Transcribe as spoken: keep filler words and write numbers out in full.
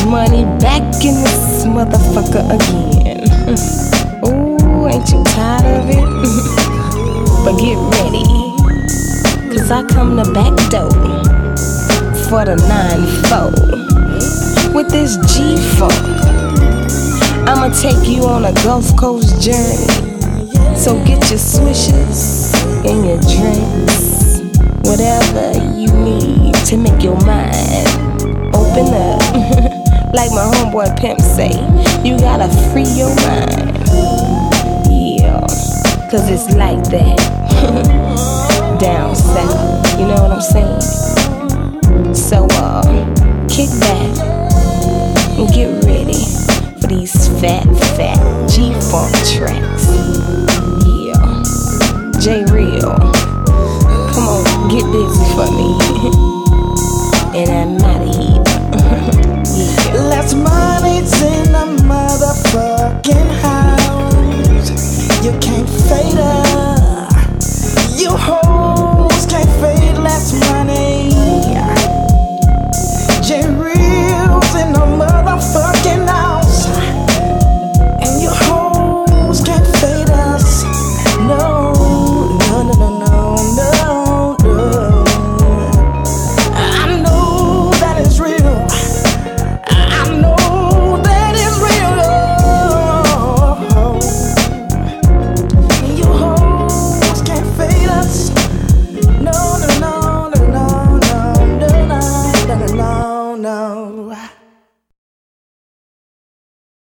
Money back in this motherfucker again. Ooh, ain't you tired of it? But get ready, cause I come the back door for the nine four with this G-Funk. I'ma take you on a Gulf Coast journey, so get your swishers and your drinks, whatever you need to make your mind open up. Like my homeboy Pimp say, you gotta free your mind. Yeah, cause it's like that down south, you know what I'm saying?